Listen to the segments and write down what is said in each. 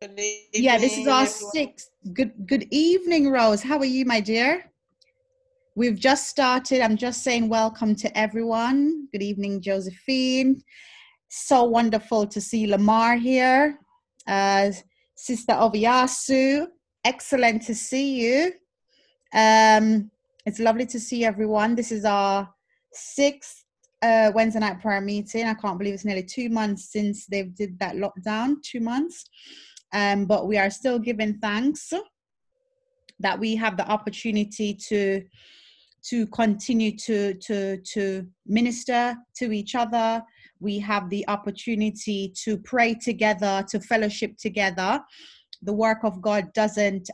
Good Yeah, this is evening, our everyone. sixth. Good evening, Rose. How are you, my dear? We've just started. I'm just saying welcome to everyone. Good evening, Josephine. So wonderful to see Lamar here. Sister Oviasu, excellent to see you. It's lovely to see everyone. This is our sixth Wednesday night prayer meeting. I can't believe it's nearly 2 months since they did that lockdown, 2 months. But we are still giving thanks that we have the opportunity to continue to minister to each other. We have the opportunity to pray together, to fellowship together. The work of God doesn't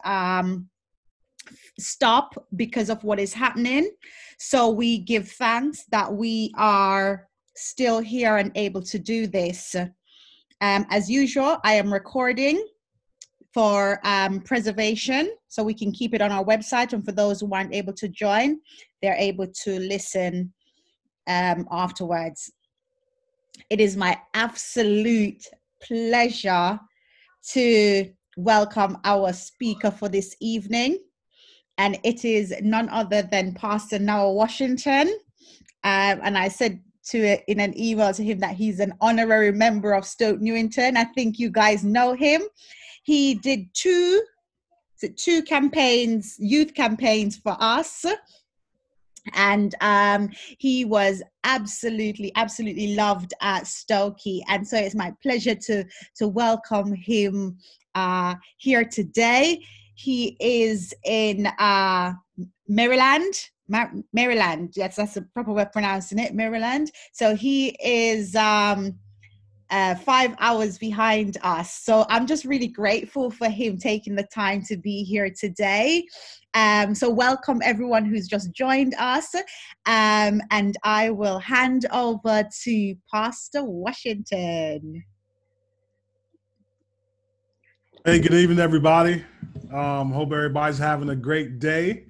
stop because of what is happening. So we give thanks that we are still here and able to do this. As usual, I am recording for preservation, so we can keep it on our website. And for those who aren't able to join, they're able to listen afterwards. It is my absolute pleasure to welcome our speaker for this evening. And it is none other than Pastor Noah Washington. And I said in an email to him that he's an honorary member of Stoke Newington. I think you guys know him. He did two campaigns, youth campaigns for us. And he was absolutely loved at Stokey. And so it's my pleasure to welcome him here today. He is in Maryland. Maryland, yes, that's the proper way of pronouncing it, Maryland. So he is 5 hours behind us. So I'm just really grateful for him taking the time to be here today. So welcome everyone who's just joined us. And I will hand over to Pastor Washington. Hey, good evening, everybody. Hope everybody's having a great day.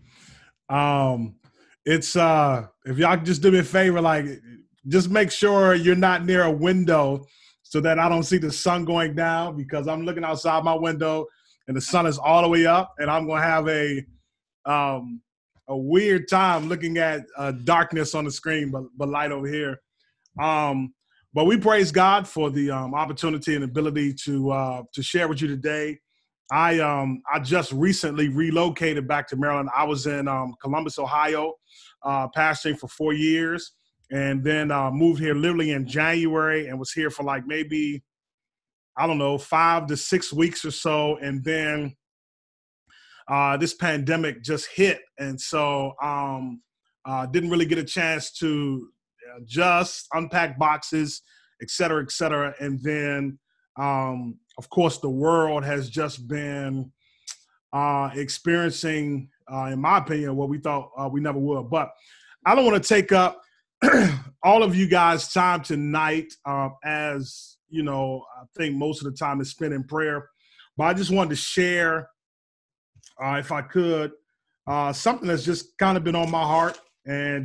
If y'all could just do me a favor, just make sure you're not near a window so that I don't see the sun going down, because I'm looking outside my window and the sun is all the way up, and I'm going to have a weird time looking at darkness on the screen, but light over here. But we praise God for the opportunity and ability to share with you today. I just recently relocated back to Maryland. I was in Columbus, Ohio, pastoring for 4 years, and then moved here literally in January and was here for maybe, 5 to 6 weeks or so. And then this pandemic just hit. And so didn't really get a chance to just unpack boxes, et cetera, et cetera. And then, of course, the world has just been experiencing, in my opinion, what we thought we never would. But I don't want to take up all of you guys' time tonight. As you know, I think most of the time is spent in prayer. But I just wanted to share, if I could, something that's just kind of been on my heart, and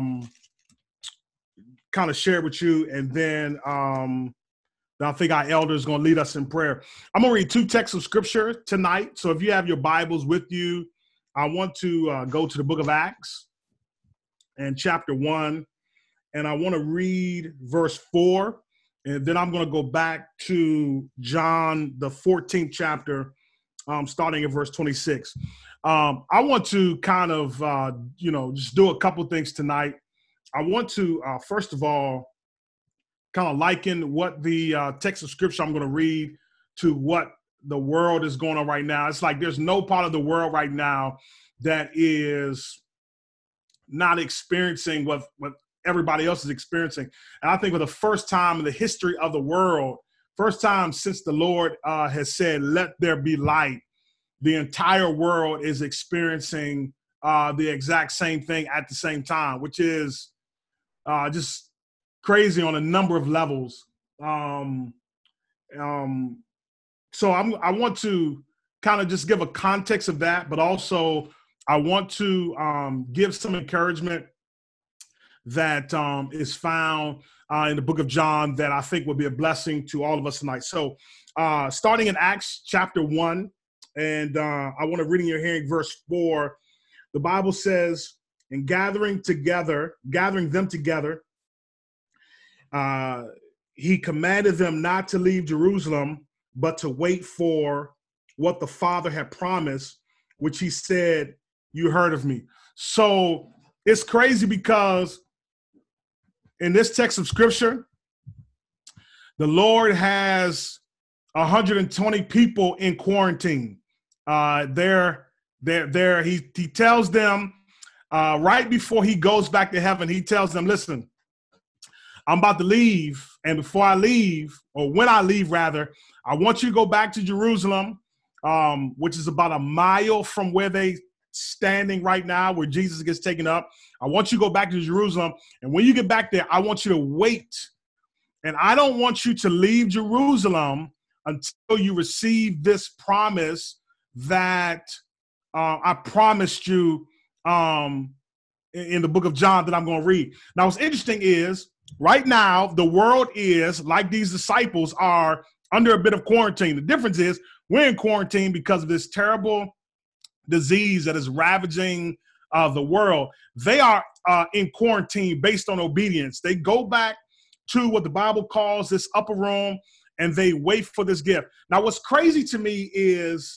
kind of share with you. And then I think our elder is going to lead us in prayer. I'm going to read 2 texts of scripture tonight. So if you have your Bibles with you, I want to go to the book of Acts and chapter 1. And I want to read verse 4. And then I'm going to go back to John, the 14th chapter, starting at verse 26. I want to kind of, just do a couple things tonight. I want to, first of all, kind of liken what the text of scripture I'm going to read to what the world is going on right now. It's like there's no part of the world right now that is not experiencing what everybody else is experiencing. And I think for the first time in the history of the world, first time since the Lord has said, let there be light, the entire world is experiencing the exact same thing at the same time, which is just crazy on a number of levels. So I want to kind of just give a context of that, but also I want to give some encouragement that is found in the book of John that I think will be a blessing to all of us tonight. So starting in Acts chapter 1, and I want to read in your hearing verse 4. The Bible says, "In gathering them together, he commanded them not to leave Jerusalem, but to wait for what the Father had promised, which he said, 'You heard of me.'" So it's crazy because in this text of scripture, the Lord has 120 people in quarantine. He tells them right before he goes back to heaven, he tells them, "Listen, I'm about to leave. And before I leave, or when I leave rather, I want you to go back to Jerusalem, which is about a mile from where they standing right now, where Jesus gets taken up. I want you to go back to Jerusalem. And when you get back there, I want you to wait. And I don't want you to leave Jerusalem until you receive this promise that I promised you in the book of John that I'm going to read." Now, what's interesting is right now, the world is, like these disciples, are under a bit of quarantine. The difference is we're in quarantine because of this terrible disease that is ravaging the world. They are in quarantine based on obedience. They go back to what the Bible calls this upper room, and they wait for this gift. Now, what's crazy to me is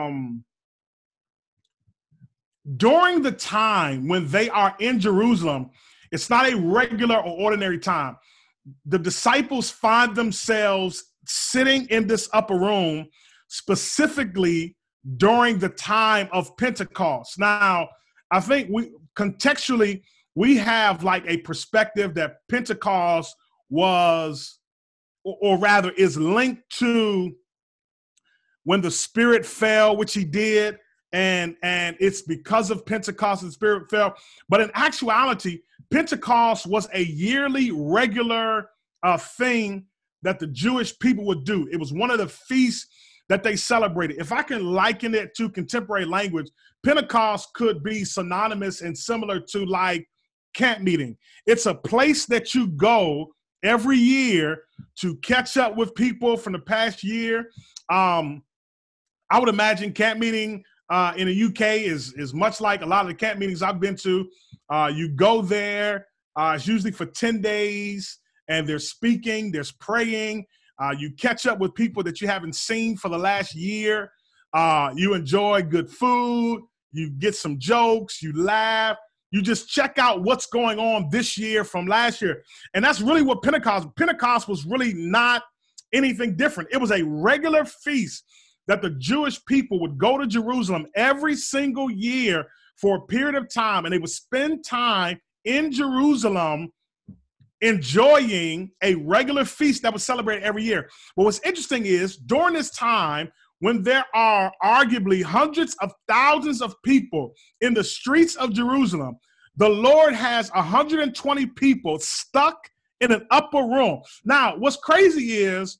during the time when they are in Jerusalem, it's not a regular or ordinary time. The disciples find themselves sitting in this upper room specifically during the time of Pentecost. Now, I think contextually, we have like a perspective that Pentecost was, or rather is linked to when the Spirit fell, which he did, and it's because of Pentecost the Spirit fell. But in actuality, Pentecost was a yearly regular thing that the Jewish people would do. It was one of the feasts that they celebrated. If I can liken it to contemporary language, Pentecost could be synonymous and similar to like camp meeting. It's a place that you go every year to catch up with people from the past year. I would imagine camp meeting in the UK is much like a lot of the camp meetings I've been to. You go there, it's usually for 10 days, and there's speaking, there's praying. You catch up with people that you haven't seen for the last year. You enjoy good food. You get some jokes. You laugh. You just check out what's going on this year from last year. And that's really what Pentecost was really not anything different. It was a regular feast that the Jewish people would go to Jerusalem every single year for a period of time, and they would spend time in Jerusalem enjoying a regular feast that was celebrated every year. But what's interesting is during this time, when there are arguably hundreds of thousands of people in the streets of Jerusalem, the Lord has 120 people stuck in an upper room. Now, what's crazy is,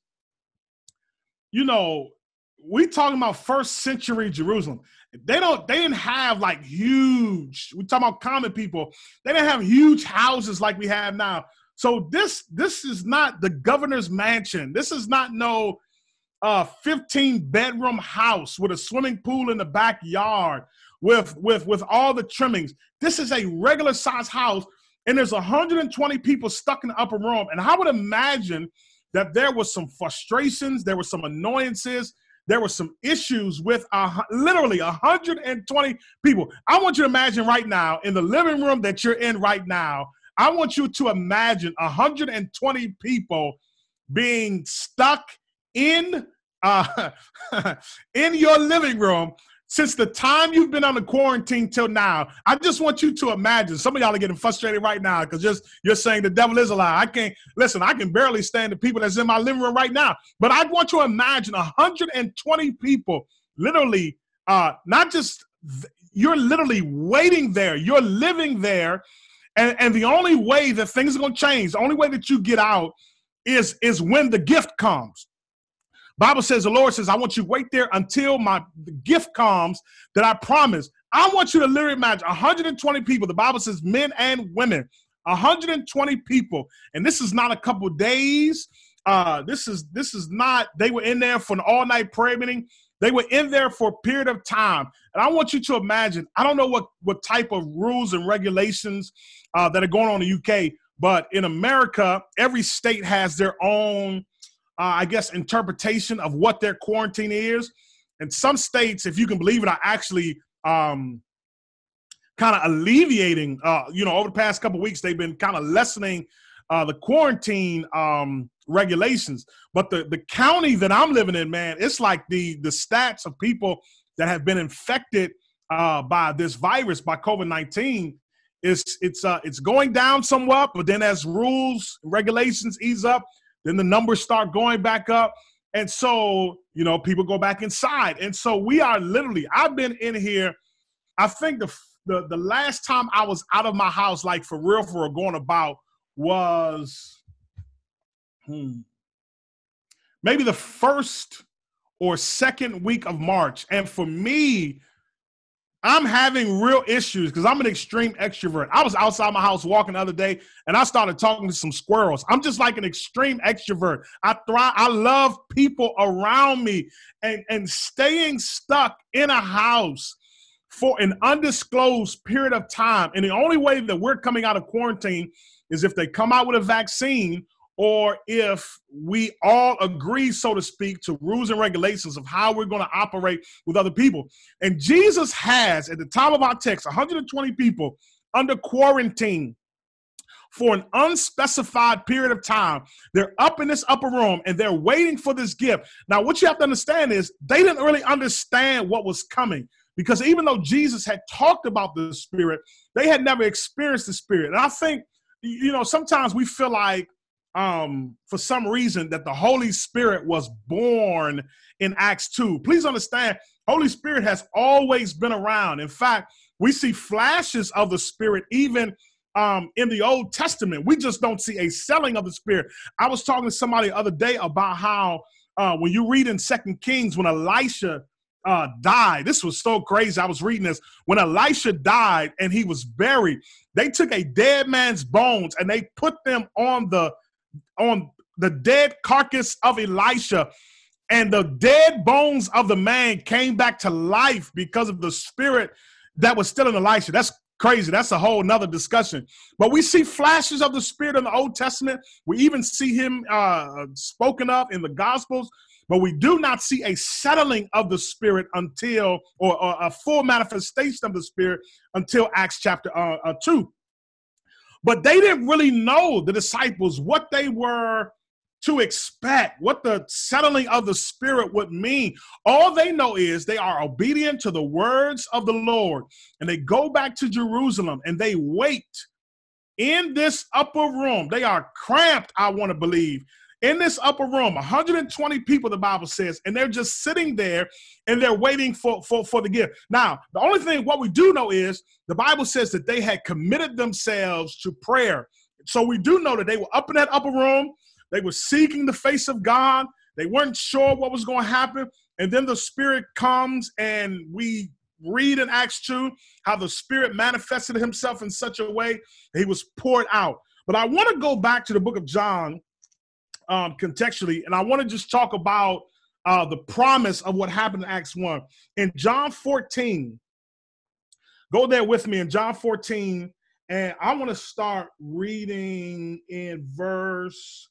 we talking about first century Jerusalem. They didn't have like huge, we talking about common people. They didn't have huge houses like we have now. So this is not the governor's mansion. This is not no 15-bedroom house with a swimming pool in the backyard with all the trimmings. This is a regular size house, and there's 120 people stuck in the upper room. And I would imagine that there was some frustrations, there were some annoyances, there were some issues with literally 120 people. I want you to imagine right now, in the living room that you're in right now, I want you to imagine 120 people being stuck in in your living room since the time you've been on the quarantine till now. I just want you to imagine. Some of y'all are getting frustrated right now because you're saying the devil is a lie. I can barely stand the people that's in my living room right now. But I want you to imagine 120 people literally, not just, you're literally waiting there. You're living there. And the only way that things are going to change, the only way that you get out is when the gift comes. Bible says, the Lord says, I want you to wait there until the gift comes that I promised. I want you to literally imagine 120 people. The Bible says men and women, 120 people. And this is not a couple of days. This is not, they were in there for an all-night prayer meeting. They were in there for a period of time. And I want you to imagine, I don't know what type of rules and regulations that are going on in the UK, but in America, every state has their own, I guess, interpretation of what their quarantine is. And some states, if you can believe it, are actually kind of alleviating, over the past couple of weeks, they've been kind of lessening the quarantine regulations. But the county that I'm living in, man, it's like the stats of people that have been infected by this virus, by COVID-19, it's going down somewhat. But then as rules and regulations ease up, then the numbers start going back up. And so, people go back inside. And so we are literally, I've been in here, I think the last time I was out of my house, like for real, going about, was maybe the first or second week of March. And for me, I'm having real issues because I'm an extreme extrovert. I was outside my house walking the other day, and I started talking to some squirrels. I'm just like an extreme extrovert. I thrive. I love people around me, and staying stuck in a house for an undisclosed period of time. And the only way that we're coming out of quarantine is if they come out with a vaccine, or if we all agree, so to speak, to rules and regulations of how we're going to operate with other people. And Jesus has, at the time of our text, 120 people under quarantine for an unspecified period of time. They're up in this upper room, and they're waiting for this gift. Now, what you have to understand is they didn't really understand what was coming, because even though Jesus had talked about the Spirit, they had never experienced the Spirit. And I think, sometimes we feel like, for some reason, that the Holy Spirit was born in Acts 2. Please understand, Holy Spirit has always been around. In fact, we see flashes of the Spirit even in the Old Testament. We just don't see a selling of the Spirit. I was talking to somebody the other day about how when you read in 2 Kings, when Elisha died, this was so crazy. I was reading this. When Elisha died and he was buried, they took a dead man's bones and they put them on the dead carcass of Elisha, and the dead bones of the man came back to life because of the Spirit that was still in Elisha. That's crazy. That's a whole nother discussion. But we see flashes of the Spirit in the Old Testament. We even see him spoken of in the Gospels, but we do not see a settling of the Spirit until, or a full manifestation of the Spirit until Acts chapter 2. But they didn't really know, the disciples, what they were to expect, what the settling of the Spirit would mean. All they know is they are obedient to the words of the Lord, and they go back to Jerusalem and they wait in this upper room. They are cramped, I want to believe, in this upper room, 120 people, the Bible says, and they're just sitting there and they're waiting for the gift. Now, the only thing, what we do know is the Bible says that they had committed themselves to prayer. So we do know that they were up in that upper room. They were seeking the face of God. They weren't sure what was going to happen. And then the Spirit comes, and we read in Acts 2 how the Spirit manifested himself in such a way that he was poured out. But I want to go back to the book of John contextually, and I want to just talk about the promise of what happened in Acts 1. In John 14, go there with me in John 14, and I want to start reading in verse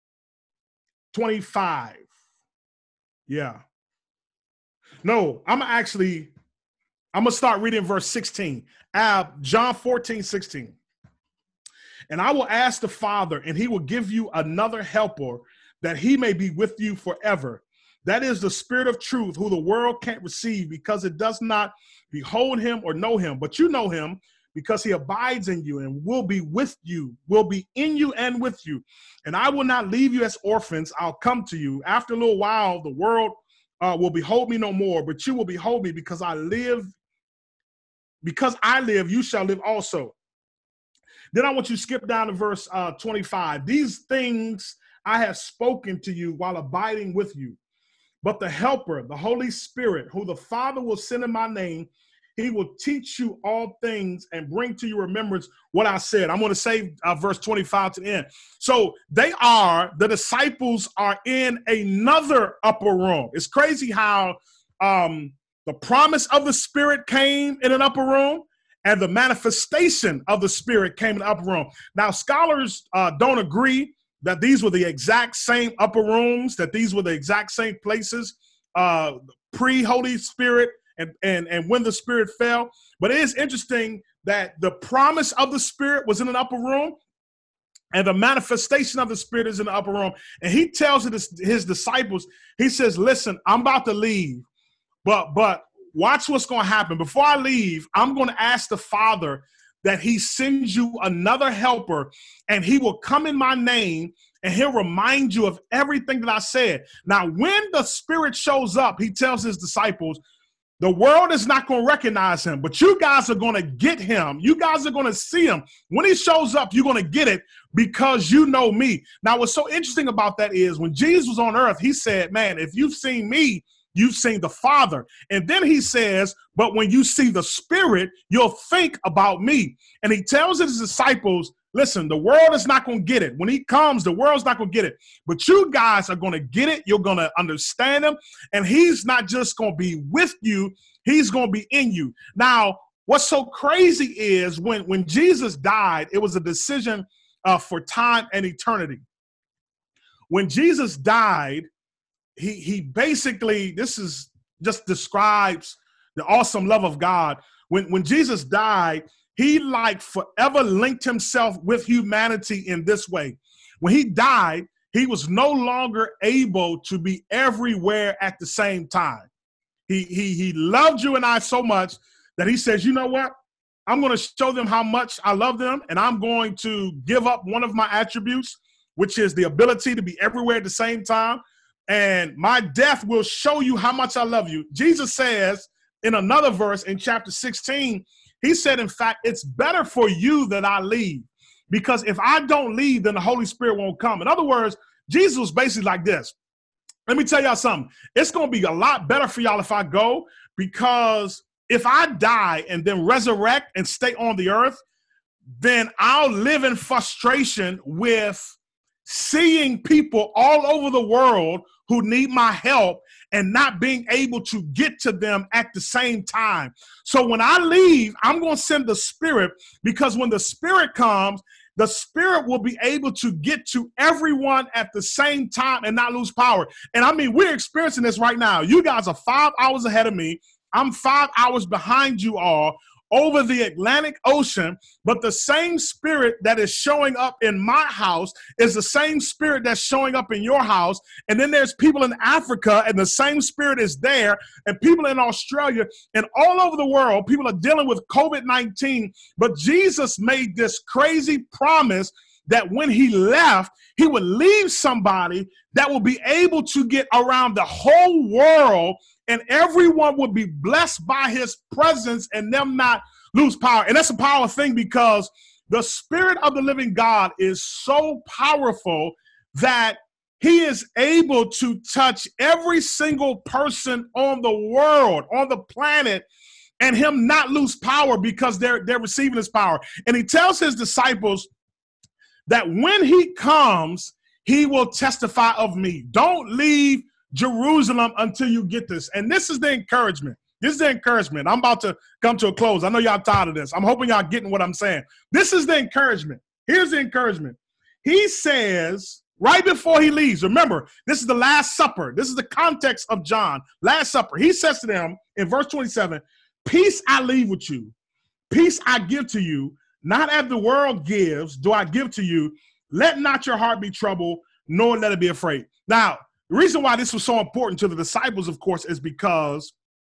25. Yeah. No, I'm going to start reading verse 16. John 14, 16. And I will ask the Father, and he will give you another helper, that he may be with you forever. That is the Spirit of truth, who the world can't receive, because it does not behold him or know him. But you know him, because he abides in you and will be with you, will be in you and with you. And I will not leave you as orphans. I'll come to you. After a little while, the world will behold me no more, but you will behold me, because I live. Because I live, you shall live also. Then I want you to skip down to verse 25. These things I have spoken to you while abiding with you. But the Helper, the Holy Spirit, who the Father will send in my name, he will teach you all things and bring to your remembrance what I said. I'm going to say verse 25 to the end. So the disciples are in another upper room. It's crazy how the promise of the Spirit came in an upper room and the manifestation of the Spirit came in the upper room. Now, scholars don't agree that these were the exact same upper rooms, that these were the exact same places pre-Holy Spirit and when the Spirit fell. But it is interesting that the promise of the Spirit was in an upper room and the manifestation of the Spirit is in the upper room. And he tells his disciples, he says, listen, I'm about to leave, but watch what's going to happen. Before I leave, I'm going to ask the Father that he sends you another helper, and he will come in my name, and he'll remind you of everything that I said. Now, when the Spirit shows up, he tells his disciples, the world is not going to recognize him, but you guys are going to get him. You guys are going to see him. When he shows up, you're going to get it because you know me. Now, what's so interesting about that is when Jesus was on earth, he said, man, if you've seen me, you've seen the Father. And then he says, but when you see the Spirit, you'll think about me. And he tells his disciples, listen, the world is not going to get it. When he comes, the world's not going to get it. But you guys are going to get it. You're going to understand him. And he's not just going to be with you. He's going to be in you. Now, what's so crazy is when Jesus died, it was a decision for time and eternity. When Jesus died, he basically, this is just describes the awesome love of God. When Jesus died, he like forever linked himself with humanity in this way. When he died, he was no longer able to be everywhere at the same time. He loved you and I so much that he says, you know what? I'm going to show them how much I love them, and I'm going to give up one of my attributes, which is the ability to be everywhere at the same time. And my death will show you how much I love you. Jesus says in another verse in chapter 16, he said, in fact, it's better for you that I leave, because if I don't leave, then the Holy Spirit won't come. In other words, Jesus was basically like this. Let me tell y'all something. It's going to be a lot better for y'all if I go, because if I die and then resurrect and stay on the earth, then I'll live in frustration with seeing people all over the world who need my help and not being able to get to them at the same time. So when I leave, I'm going to send the Spirit, because when the Spirit comes, the Spirit will be able to get to everyone at the same time and not lose power. And I mean, we're experiencing this right now. You guys are 5 hours ahead of me. I'm 5 hours behind you all over the Atlantic Ocean, but the same Spirit that is showing up in my house is the same Spirit that's showing up in your house. And then there's people in Africa, and the same Spirit is there, and people in Australia, and all over the world, people are dealing with COVID-19. But Jesus made this crazy promise that when he left, he would leave somebody that will be able to get around the whole world, and everyone would be blessed by his presence and them not lose power. And that's a powerful thing, because the Spirit of the living God is so powerful that he is able to touch every single person on the world, on the planet, and him not lose power because they're receiving his power. And he tells his disciples that when he comes, he will testify of me. Don't leave Jerusalem until you get this. And this is the encouragement. This is the encouragement. I'm about to come to a close. I know y'all tired of this. I'm hoping y'all getting what I'm saying. This is the encouragement. Here's the encouragement. He says right before he leaves, remember, this is the Last Supper. This is the context of John. Last Supper. He says to them in verse 27, peace I leave with you. Peace I give to you. Not as the world gives, do I give to you. Let not your heart be troubled, nor let it be afraid. Now, the reason why this was so important to the disciples, of course, is because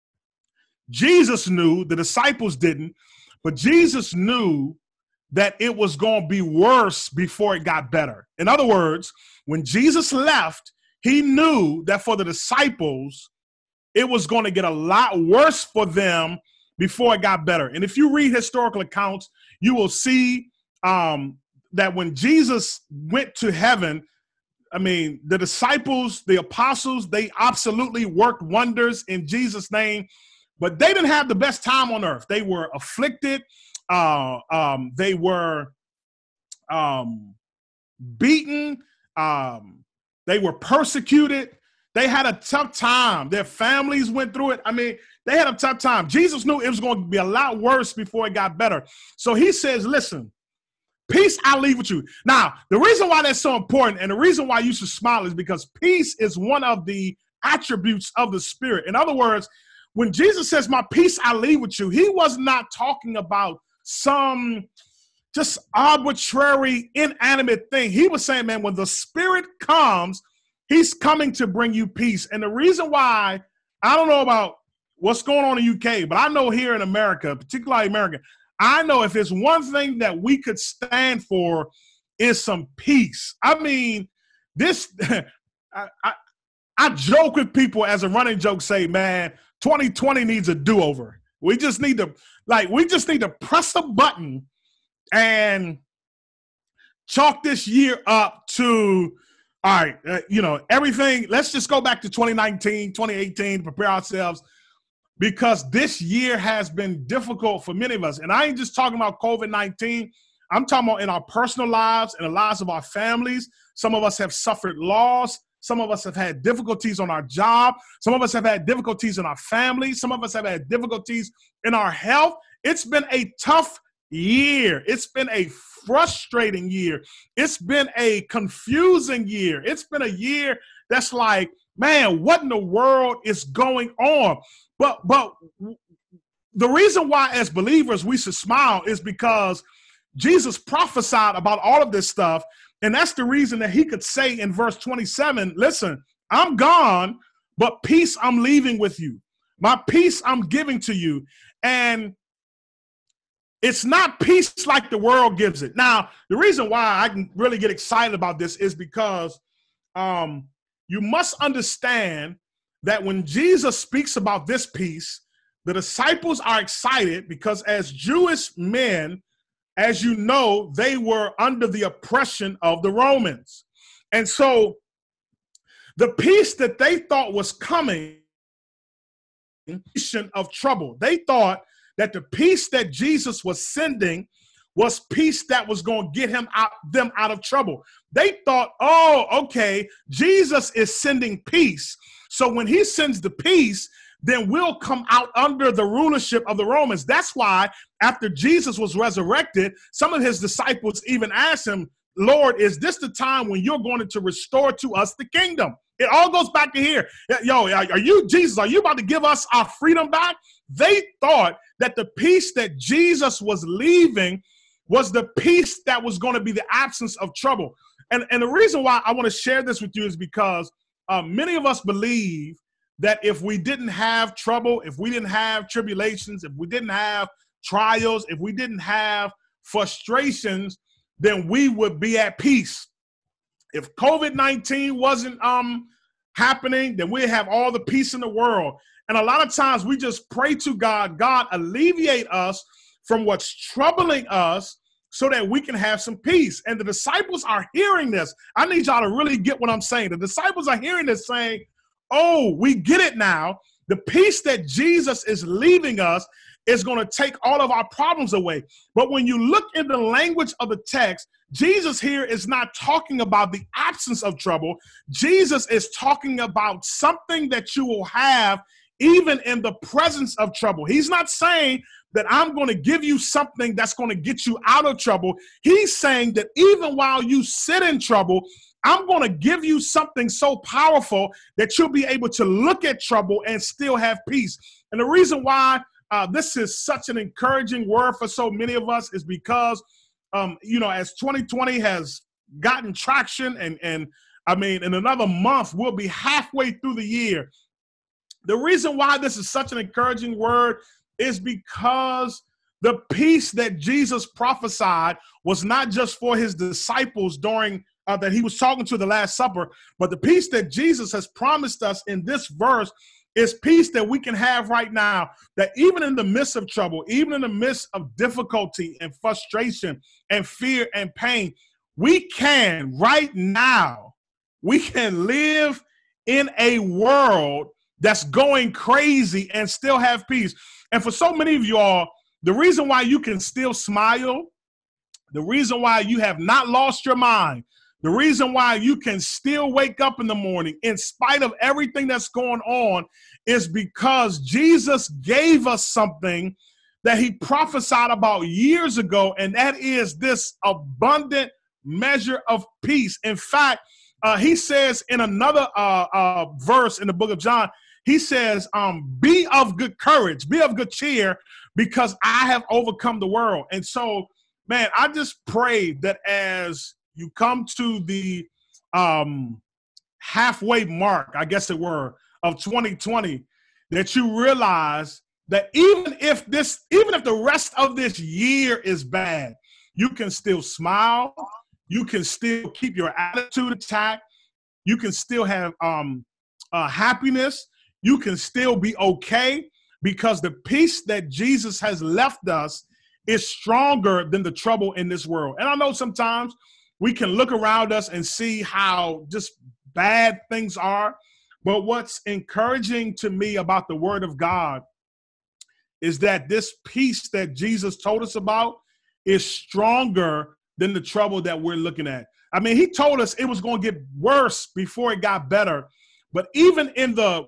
Jesus knew, the disciples didn't, but Jesus knew that it was going to be worse before it got better. In other words, when Jesus left, he knew that for the disciples, it was going to get a lot worse for them before it got better. And if you read historical accounts, you will see that when Jesus went to heaven, I mean, the disciples, the apostles, they absolutely worked wonders in Jesus' name. but they didn't have the best time on earth. They were afflicted. They were beaten. They were persecuted. They had a tough time. Their families went through it. I mean, they had a tough time. Jesus knew it was going to be a lot worse before it got better. So he says, listen, peace I leave with you. Now, the reason why that's so important and the reason why you should smile is because peace is one of the attributes of the Spirit. In other words, when Jesus says, my peace I leave with you, he was not talking about some just arbitrary, inanimate thing. He was saying, man, when the Spirit comes, he's coming to bring you peace. And the reason why, I don't know about what's going on in the UK, but I know here in America, particularly America, I know if there's one thing that we could stand for is some peace. I mean, this, I joke with people as a running joke, say, man, 2020 needs a do-over. We just need to press a button and chalk this year up to, all right, everything. Let's just go back to 2019, 2018, prepare ourselves, because this year has been difficult for many of us. And I ain't just talking about COVID-19. I'm talking about in our personal lives and the lives of our families. Some of us have suffered loss. Some of us have had difficulties on our job. Some of us have had difficulties in our families. Some of us have had difficulties in our health. It's been a tough year. It's been a frustrating year. It's been a confusing year. It's been a year that's like, man, what in the world is going on? But the reason why as believers we should smile is because Jesus prophesied about all of this stuff. And that's the reason that he could say in verse 27, listen, I'm gone, but peace I'm leaving with you. My peace I'm giving to you. And it's not peace like the world gives it. Now, the reason why I can really get excited about this is because you must understand that when Jesus speaks about this peace, the disciples are excited because as Jewish men, as you know, they were under the oppression of the Romans. And so the peace that they thought was coming of trouble, they thought that the peace that Jesus was sending was peace that was going to get them out of trouble. They thought, oh, okay, Jesus is sending peace. So when he sends the peace, then we'll come out under the rulership of the Romans. That's why after Jesus was resurrected, some of his disciples even asked him, Lord, is this the time when you're going to restore to us the kingdom? It all goes back to here. Yo, are you, Jesus, are you about to give us our freedom back? They thought that the peace that Jesus was leaving was the peace that was going to be the absence of trouble. And the reason why I want to share this with you is because many of us believe that if we didn't have trouble, if we didn't have tribulations, if we didn't have trials, if we didn't have frustrations, then we would be at peace. If COVID-19 wasn't happening, then we'd have all the peace in the world. And a lot of times we just pray to God, God, alleviate us from what's troubling us so that we can have some peace. And the disciples are hearing this. I need y'all to really get what I'm saying. The disciples are hearing this saying, oh, we get it now. The peace that Jesus is leaving us is going to take all of our problems away. But when you look in the language of the text, Jesus here is not talking about the absence of trouble. Jesus is talking about something that you will have even in the presence of trouble. He's not saying that I'm going to give you something that's going to get you out of trouble. He's saying that even while you sit in trouble, I'm going to give you something so powerful that you'll be able to look at trouble and still have peace. And the reason why this is such an encouraging word for so many of us is because, as 2020 has gotten traction and I mean, in another month, we'll be halfway through the year. The reason why this is such an encouraging word is because the peace that Jesus prophesied was not just for his disciples during that he was talking to the Last Supper, but the peace that Jesus has promised us in this verse is peace that we can have right now, that even in the midst of trouble, even in the midst of difficulty and frustration and fear and pain, we can right now, we can live in a world that's going crazy and still have peace. And for so many of y'all, the reason why you can still smile, the reason why you have not lost your mind, the reason why you can still wake up in the morning in spite of everything that's going on is because Jesus gave us something that he prophesied about years ago, and that is this abundant measure of peace. In fact, he says in another verse in the book of John, he says, be of good courage, be of good cheer, because I have overcome the world. And so, man, I just pray that as you come to the halfway mark, I guess it were, of 2020, that you realize that even if the rest of this year is bad, you can still smile, you can still keep your attitude intact, you can still have happiness, you can still be okay, because the peace that Jesus has left us is stronger than the trouble in this world. And I know sometimes we can look around us and see how just bad things are, but what's encouraging to me about the word of God is that this peace that Jesus told us about is stronger than the trouble that we're looking at. I mean, he told us it was going to get worse before it got better. But even in the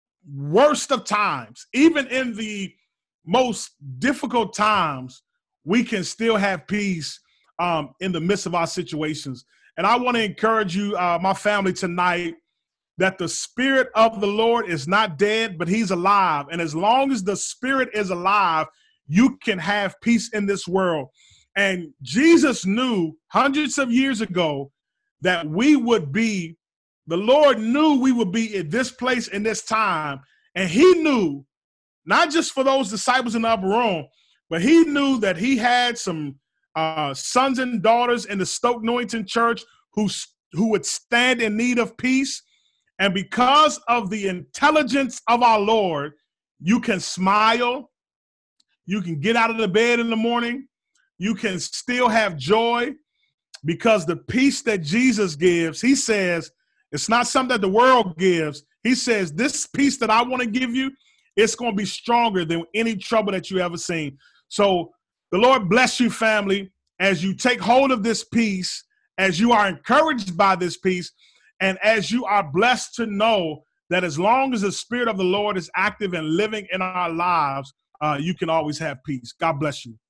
worst of times, even in the most difficult times, we can still have peace in the midst of our situations. And I want to encourage you, my family, tonight, that the Spirit of the Lord is not dead, but he's alive. And as long as the Spirit is alive, you can have peace in this world. And Jesus knew hundreds of years ago that the Lord knew we would be in this place in this time. And he knew, not just for those disciples in the upper room, but he knew that he had some sons and daughters in the Stoke Newington Church who would stand in need of peace. And because of the intelligence of our Lord, you can smile, you can get out of the bed in the morning, you can still have joy, because the peace that Jesus gives, he says, it's not something that the world gives. He says, this peace that I want to give you, it's going to be stronger than any trouble that you ever seen. So the Lord bless you, family, as you take hold of this peace, as you are encouraged by this peace, and as you are blessed to know that as long as the Spirit of the Lord is active and living in our lives, you can always have peace. God bless you.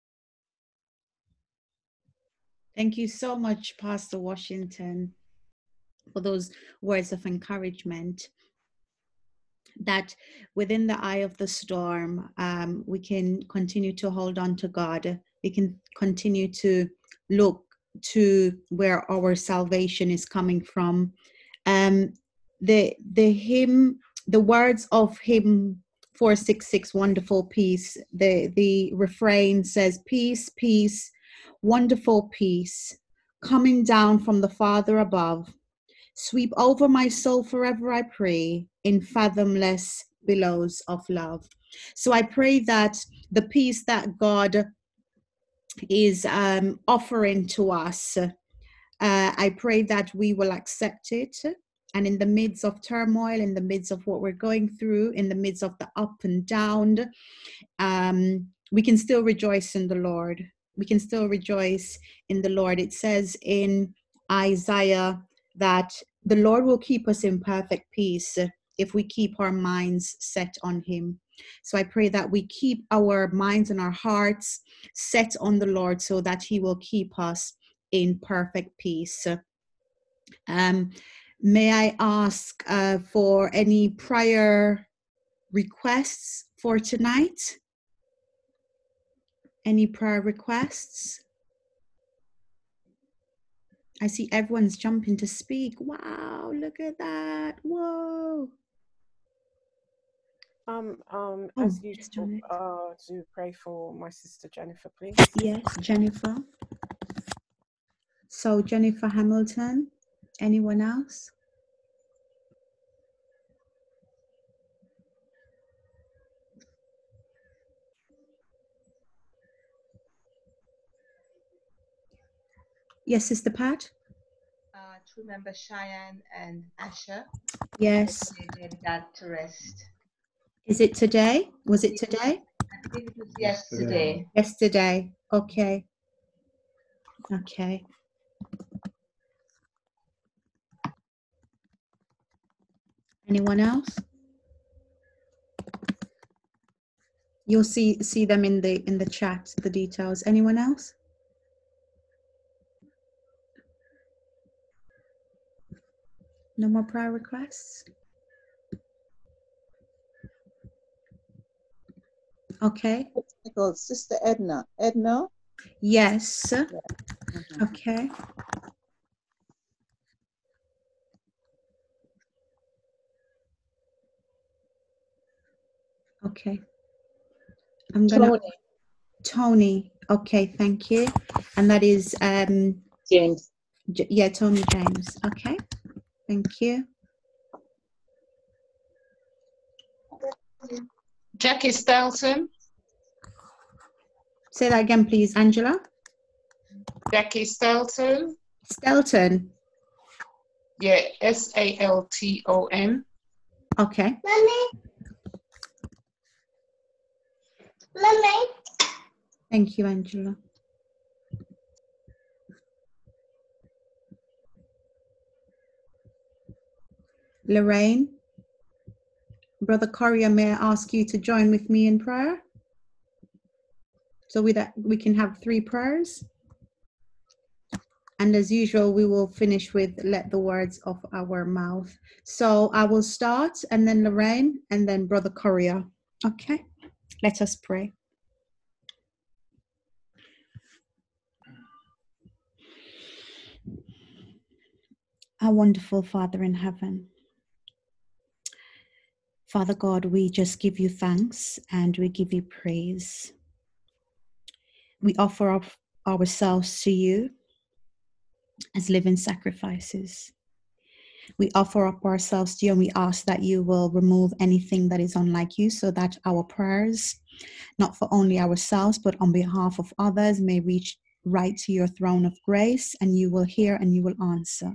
Thank you so much, Pastor Washington, for those words of encouragement, that within the eye of the storm, we can continue to hold on to God. We can continue to look to where our salvation is coming from. The words of hymn 466, Wonderful Peace, the refrain says, peace, peace, wonderful peace, coming down from the Father above, sweep over my soul forever, I pray, in fathomless billows of love. So I pray that the peace that God is offering to us, I pray that we will accept it. And in the midst of turmoil, in the midst of what we're going through, in the midst of the up and down, we can still rejoice in the Lord. We can still rejoice in the Lord. It says in Isaiah that the Lord will keep us in perfect peace if we keep our minds set on him. So I pray that we keep our minds and our hearts set on the Lord so that he will keep us in perfect peace. May I ask for any prior requests for tonight? Any prayer requests? I see everyone's jumping to speak. Wow, look at that. Whoa. As usual, to pray for my sister Jennifer, please. Yes, Jennifer. So Jennifer Hamilton. Anyone else? Yes, Sister Pat. To remember Cheyenne and Asher. Yes. They did that to rest. Is it today? Was it today? I believe it was yesterday. Yesterday. Okay. Okay. Anyone else? You'll see them in the chat, the details. Anyone else? No more prayer requests? Okay. Sister Edna. Edna? Yes. Mhm. Okay. Okay. I'm gonna Tony. Okay, thank you. And that is James. yeah, Tony James. Okay. Thank you. Jackie Stelton. Say that again, please, Angela. Jackie Stelton. Stelton. Yeah, Salton. Okay. Mommy. Thank you, Angela. Lorraine. Brother Corrier, may I ask you to join with me in prayer? So we can have 3 prayers. And as usual, we will finish with let the words of our mouth. So I will start, and then Lorraine, and then Brother Corrier. Okay, let us pray. Our wonderful Father in heaven, Father God, we just give you thanks and we give you praise. We offer up ourselves to you as living sacrifices. We offer up ourselves to you and we ask that you will remove anything that is unlike you so that our prayers, not for only ourselves, but on behalf of others, may reach right to your throne of grace, and you will hear and you will answer.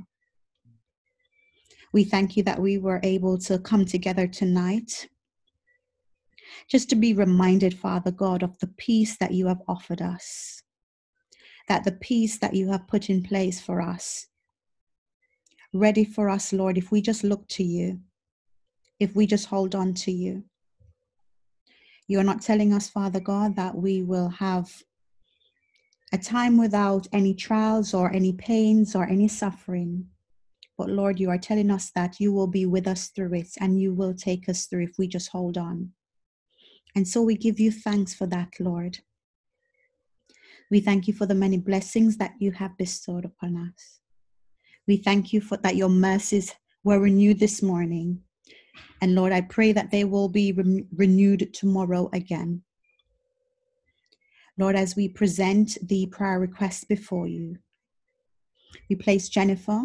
We thank you that we were able to come together tonight just to be reminded, Father God, of the peace that you have offered us, that the peace that you have put in place for us, ready for us, Lord, if we just look to you, if we just hold on to you. You are not telling us, Father God, that we will have a time without any trials or any pains or any suffering. But Lord, you are telling us that you will be with us through it and you will take us through if we just hold on. And so we give you thanks for that, Lord. We thank you for the many blessings that you have bestowed upon us. We thank you for that your mercies were renewed this morning. And Lord, I pray that they will be renewed tomorrow again. Lord, as we present the prayer request before you, we place Jennifer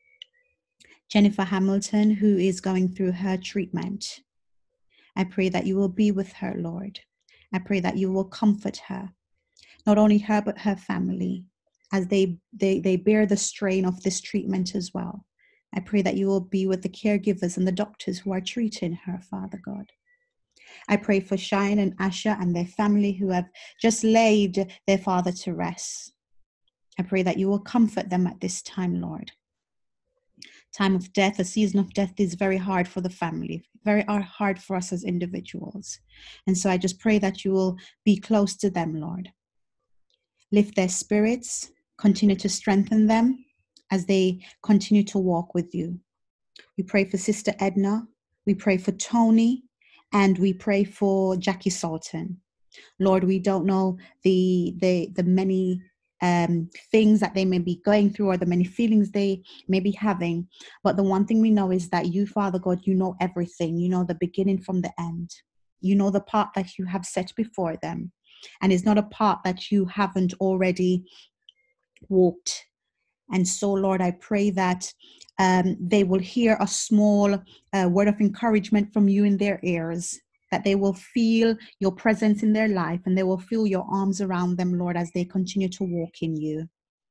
Hamilton, who is going through her treatment. I pray that you will be with her, Lord. I pray that you will comfort her, not only her, but her family, as they bear the strain of this treatment as well. I pray that you will be with the caregivers and the doctors who are treating her, Father God. I pray for Shine and Asha and their family who have just laid their father to rest. I pray that you will comfort them at this time, Lord. Time of death, a season of death is very hard for the family, very hard for us as individuals. And so I just pray that you will be close to them, Lord. Lift their spirits, continue to strengthen them as they continue to walk with you. We pray for Sister Edna, we pray for Tony, and we pray for Jackie Sultan. Lord, we don't know the many things that they may be going through or the many feelings they may be having. But the one thing we know is that you, Father God, you know everything. You know the beginning from the end. You know the part that you have set before them. And it's not a part that you haven't already walked. And so, Lord, I pray that they will hear a small word of encouragement from you in their ears, that they will feel your presence in their life and they will feel your arms around them, Lord, as they continue to walk in you.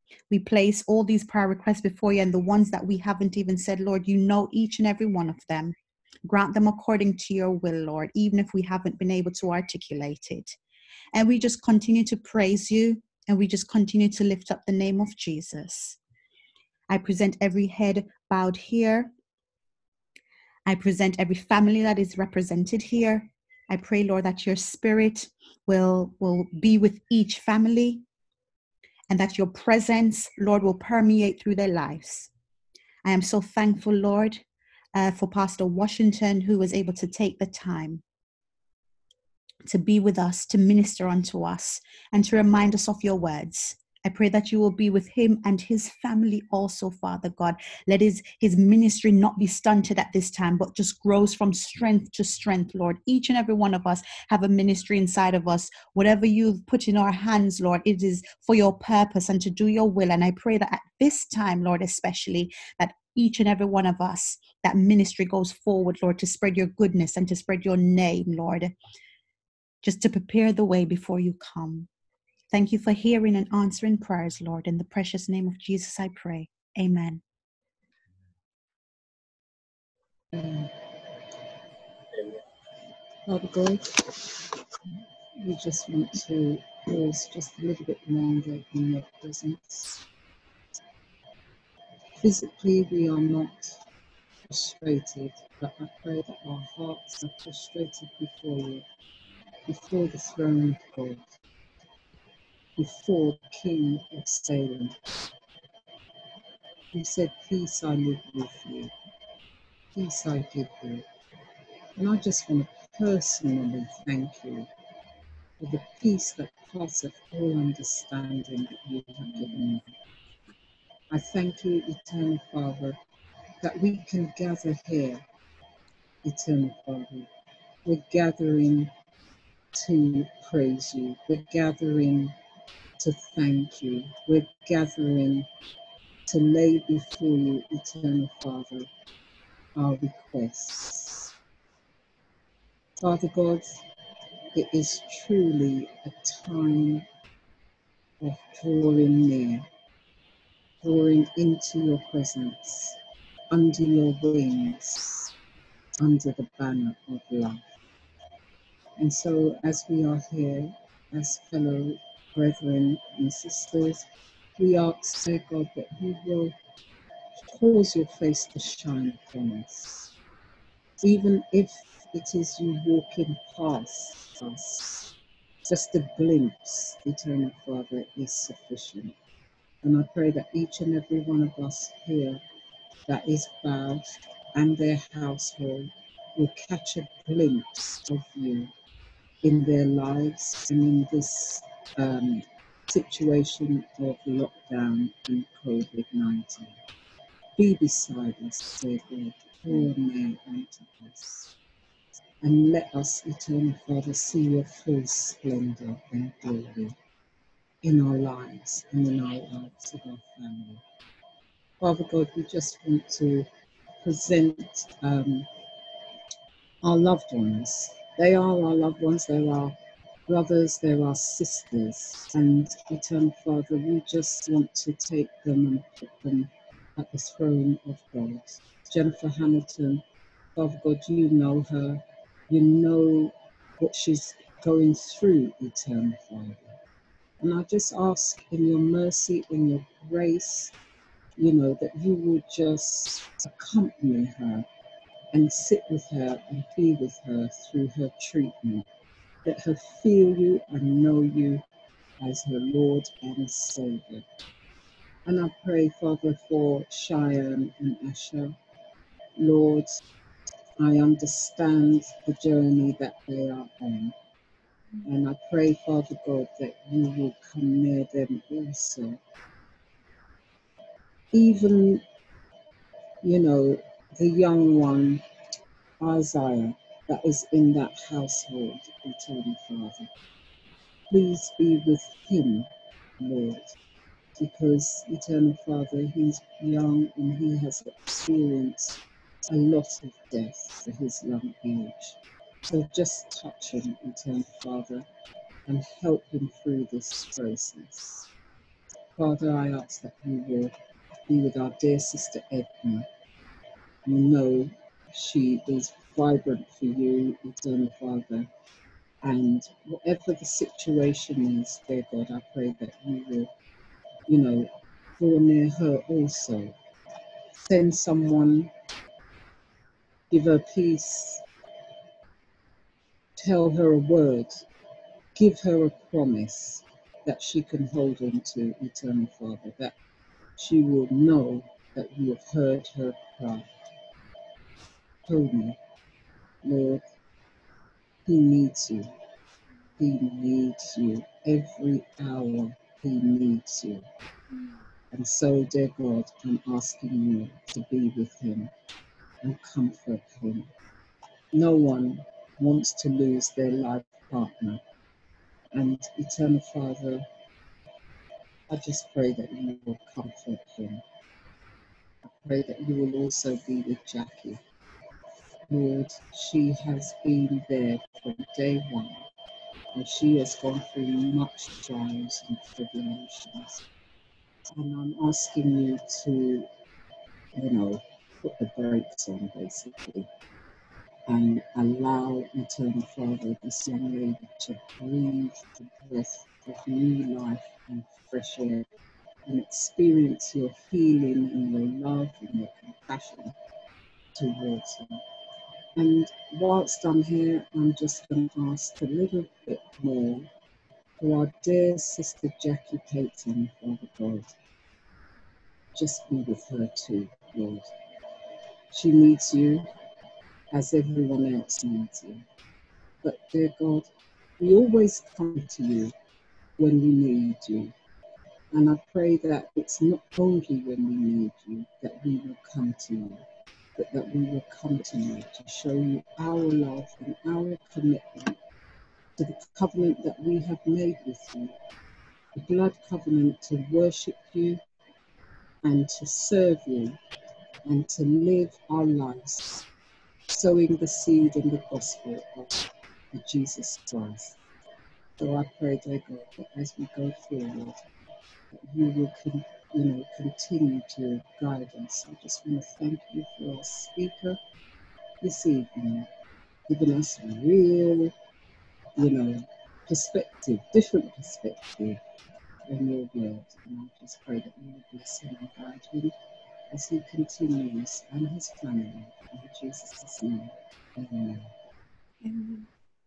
We place all these prayer requests before you, and the ones that we haven't even said, Lord, you know each and every one of them. Grant them according to your will, Lord, even if we haven't been able to articulate it. And we just continue to praise you, and we just continue to lift up the name of Jesus. I present every head bowed here. I present every family that is represented here. I pray, Lord, that your spirit will be with each family, and that your presence, Lord, will permeate through their lives. I am so thankful, Lord, for Pastor Washington, who was able to take the time to be with us, to minister unto us, and to remind us of your words. I pray that you will be with him and his family also, Father God. Let his ministry not be stunted at this time, but just grows from strength to strength, Lord. Each and every one of us have a ministry inside of us. Whatever you've put in our hands, Lord, it is for your purpose and to do your will. And I pray that at this time, Lord, especially, that each and every one of us, that ministry goes forward, Lord, to spread your goodness and to spread your name, Lord, just to prepare the way before you come. Thank you for hearing and answering prayers, Lord. In the precious name of Jesus, I pray. Amen. Father God, we just want to pause just a little bit longer in your presence. Physically, we are not frustrated, but I pray that our hearts are frustrated before you, before the throne of God, before King of Salem. You said, peace I live with you, peace I give you. And I just want to personally thank you for the peace that passeth all understanding that you have given me. I thank you, Eternal Father, that we can gather here, Eternal Father. We're gathering to praise you. We're gathering to thank you. We're gathering to lay before you, Eternal Father, our requests. Father God, it is truly a time of drawing near, drawing into your presence, under your wings, under the banner of love. And so as we are here, as fellow brethren and sisters, we ask, dear God, that you will cause your face to shine upon us. Even if it is you walking past us, just a glimpse, Eternal Father, is sufficient. And I pray that each and every one of us here that is bowed and their household will catch a glimpse of you in their lives and in this situation of lockdown and COVID-19. Be beside us, dear God, draw near unto us. And let us, Eternal Father, see your full splendor and glory in our lives and in our lives of our family. Father God, we just want to present our loved ones. They are our loved ones, they're our brothers, they're our sisters. And Eternal Father, we just want to take them and put them at the throne of God. Jennifer Hamilton, Father God, you know her. You know what she's going through, Eternal Father. And I just ask in your mercy, in your grace, you know, that you will just accompany her and sit with her and be with her through her treatment. Let her feel you and know you as her Lord and Savior. And I pray, Father, for Cheyenne and Asher. Lord, I understand the journey that they are on. And I pray, Father God, that you will come near them also. Even, you know, the young one, Isaiah, that is in that household, Eternal Father. Please be with him, Lord, because, Eternal Father, he's young and he has experienced a lot of death for his young age. So just touch him, Eternal Father, and help him through this process. Father, I ask that you will be with our dear sister Edna. You know she is vibrant for you, Eternal Father. And whatever the situation is, dear God, I pray that you will, draw near her also. Send someone, give her peace, tell her a word, give her a promise that she can hold on to, Eternal Father, that she will know that you have heard her cry. Hold me, Lord, he needs you. He needs you. Every hour he needs you. And so, dear God, I'm asking you to be with him and comfort him. No one wants to lose their life partner. And Eternal Father, I just pray that you will comfort him. I pray that you will also be with Jackie. Lord, she has been there from day one, and she has gone through much trials and tribulations. And I'm asking you to, put the brakes on, basically, and allow Eternal Father, this young lady, to breathe the breath of new life and fresh air, and experience your healing and your love and your compassion towards her. And whilst I'm here, I'm just going to ask a little bit more for our dear sister Jackie Payton, Father God. Just be with her too, Lord. She needs you as everyone else needs you. But dear God, we always come to you when we need you. And I pray that it's not only when we need you that we will come to you, but that we will come to you to show you our love and our commitment to the covenant that we have made with you, the blood covenant to worship you and to serve you and to live our lives sowing the seed in the gospel of Jesus Christ. So I pray, dear God, that as we go forward, that you will continue to guide us. I just want to thank you for our speaker this evening, giving us a real, perspective, different perspective on your word. And I just pray that you will bless him and guide him as he continues and his family. In Jesus' name, amen. Amen.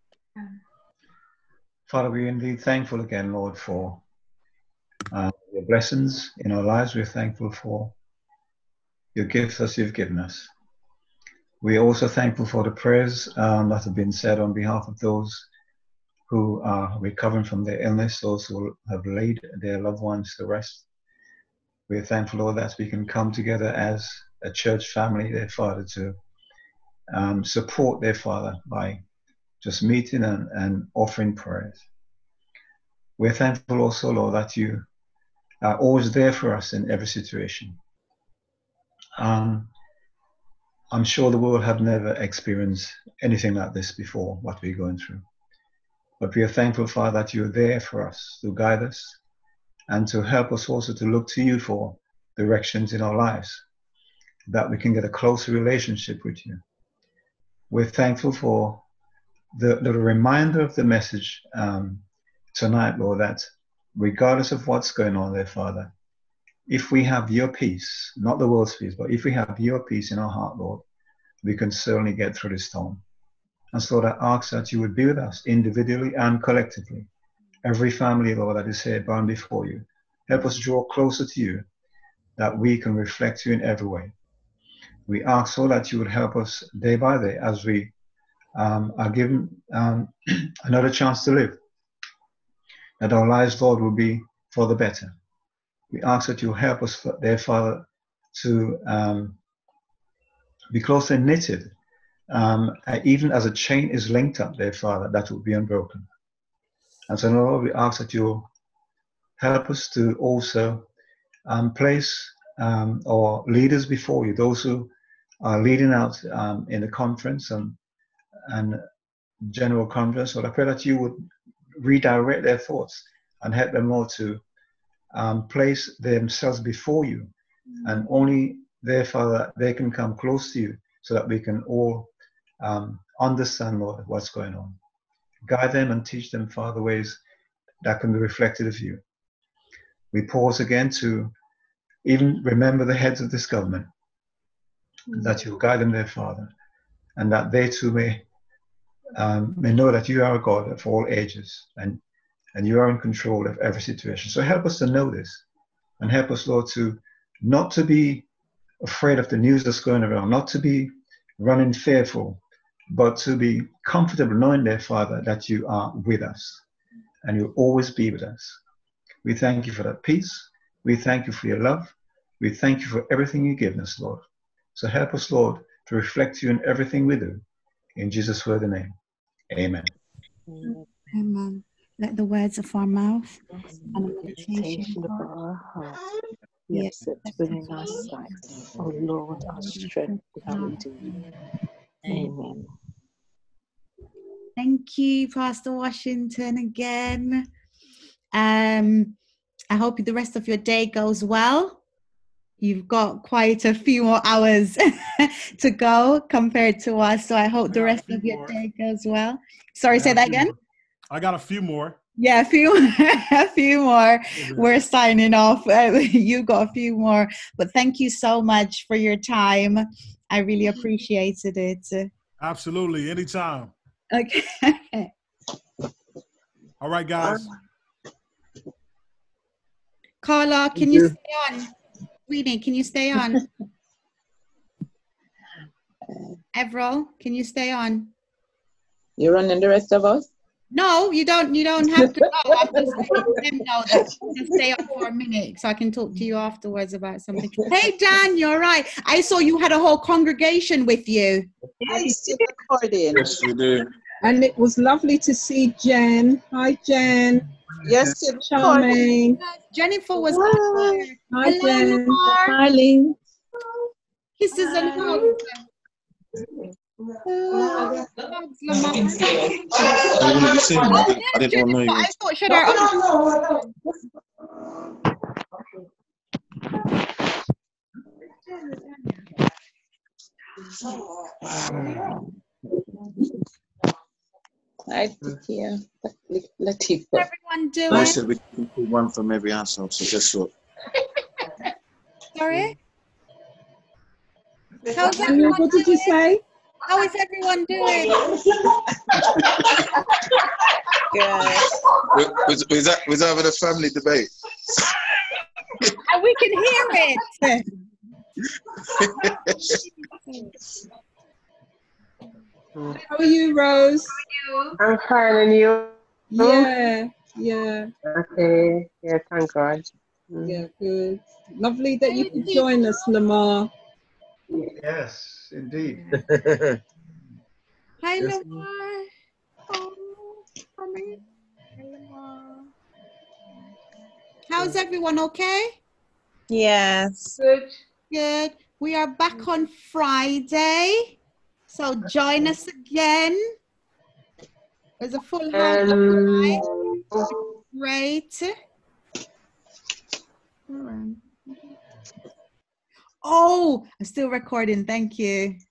Father, we're indeed thankful again, Lord, for your blessings in our lives. We're thankful for your gifts that you've given us. We're also thankful for the prayers that have been said on behalf of those who are recovering from their illness, those who have laid their loved ones to rest. We're thankful, Lord, that we can come together as a church family, their Father, to support their Father by just meeting and offering prayers. We're thankful also, Lord, that you are always there for us in every situation. I'm sure the world have never experienced anything like this before, what we're going through. But we are thankful, Father, that you're there for us to guide us and to help us also to look to you for directions in our lives, that we can get a closer relationship with you. We're thankful for the reminder of the message tonight, Lord, that regardless of what's going on there, Father, if we have your peace, not the world's peace, but if we have your peace in our heart, Lord, we can certainly get through this storm. And so, Lord, I ask that you would be with us individually and collectively. Every family, Lord, that is here bound before you. Help us draw closer to you, that we can reflect you in every way. We ask, Lord, that you would help us day by day as we are given another chance to live, that our lives, Lord, will be for the better. We ask that you help us, dear Father, to be closely knitted, even as a chain is linked up, dear Father, that will be unbroken. And so, Lord, we ask that you help us to also place our leaders before you, those who are leading out in the conference and general conference. Lord, I pray that you would redirect their thoughts and help them, Lord, to place themselves before you, and only there, Father, they can come close to you so that we can all understand, Lord, what's going on. Guide them and teach them, Father, ways that can be reflected of you. We pause again to even remember the heads of this government, that you guide them there, Father, and that they too may know that you are a God of all ages, and you are in control of every situation. So help us to know this, and help us, Lord, to not to be afraid of the news that's going around, not to be running fearful, but to be comfortable knowing, dear Father, that you are with us and you'll always be with us. We thank you for that peace. We thank you for your love. We thank you for everything you give us, Lord. So help us, Lord, to reflect you in everything we do. In Jesus' worthy name, amen. Amen. Let the words of our mouth and the meditation of of our heart be be acceptable within our sight. O Lord, our strength and our redeemer. Amen. Thank you, Pastor Washington, again. I hope the rest of your day goes well. You've got quite a few more hours to go compared to us, so I hope the rest of your day goes well. Sorry, say that again? I got a few more. Yeah, a few more. We're signing off. You got a few more. But thank you so much for your time. I really appreciated it. Absolutely. Anytime. Okay. All right, guys. Carla, can you stay on? Sweetie, can you stay on? Everall, can you stay on? You're running the rest of us? No, you don't have to go. I'm just letting them know that just stay on for a minute so I can talk to you afterwards about something. Hey, Dan, you're right. I saw you had a whole congregation with you. Yes, still recording. Yes, we do. And it was lovely to see Jen. Hi, Jen. Yes, still Charmaine. Jennifer was there. Hi, Hello, Jen. Lamar. Hi, Ling. Kisses and hugs. Hugs, Lamar. I want to be seen. I didn't know you. I thought should I? Hi, Tikia. Latifa. Everyone doing? I said we can put one from every household, so guess what? Sorry? How's everyone What did you say? How is everyone doing? Was that having a family debate? And we can hear it. How are you, Rose? I'm fine, and you? Yeah. Okay, yeah, thank God. Yeah, good. Lovely that you could join us, Lamar. Yes, indeed. Hi, Yes. Lamar. Oh, honey. Hi, Lamar. How's everyone okay? Yes. Good. We are back on Friday. So join us again. There's a full house tonight. Great. Oh, I'm still recording. Thank you.